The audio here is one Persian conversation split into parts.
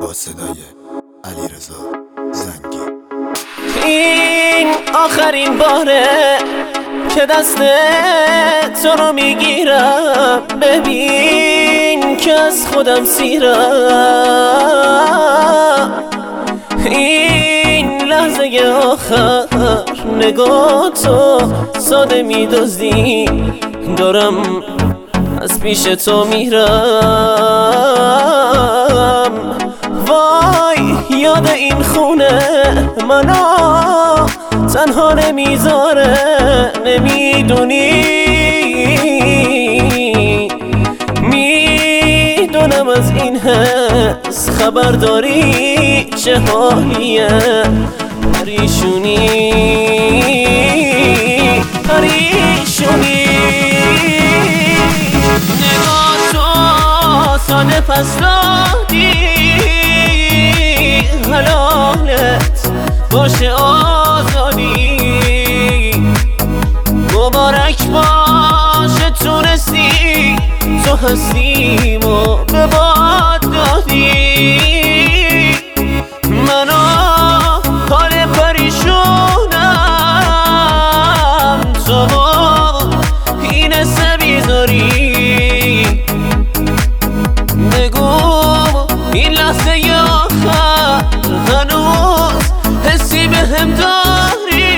با صدای علیرضا زنگی. این آخرین باره که دست تو رو میگیرم، ببین که از خودم سیرم. این لحظه آخر نگاه تو ساده میدزدی، دارم از پیش تو میرم. وای یاد این خونه منو تنها نمیذاره، نمیدونی میدونم از این حس خبر داری چه حالیه. پریشونی نگاه تو ساده پس دادی، حلالت باشه آزادی. مبارک باشه تونستی تو هستیمو به باد دادی. منو حال پریشونم، تو این حسه بیزاری. بگو این لحظه آخر هنوز حسی به هم داری؟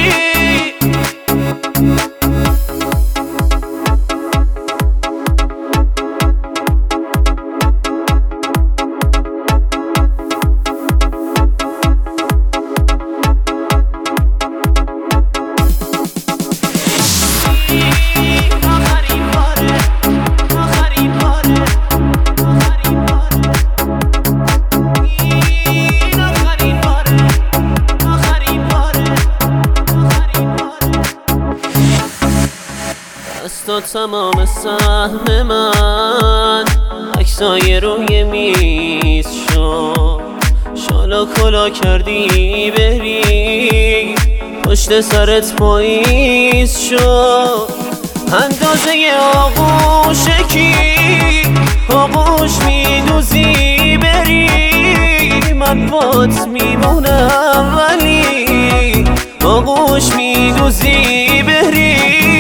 تو تمام سهم من عکسای روی میز شد، شالا کلا کردی بری پشت سرت پاییز شد. اندازه آغوش کی آغوش میدوزی بری، من بات میمونم ولی آغوش میدوزی بری.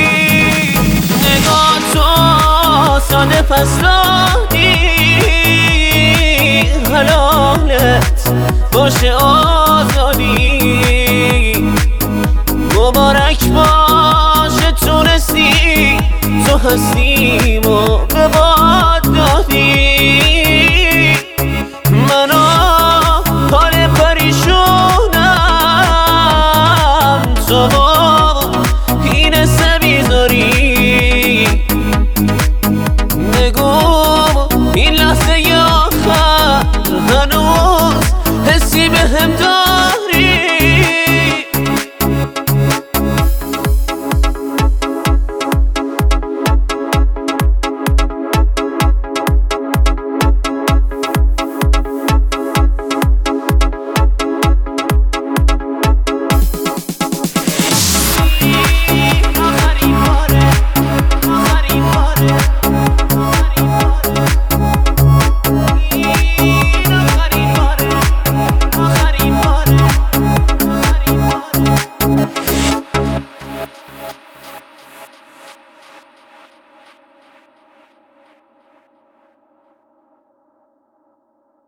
نگاه تو ساده پس دادی، حلالت باشه آزادی. مبارک باشه تونستی تو هستیمو به باد دادی. منو حال پریشونم، تو این حسه بیزاری. بگو این لحظه آخر هنوز حسی به هم داری؟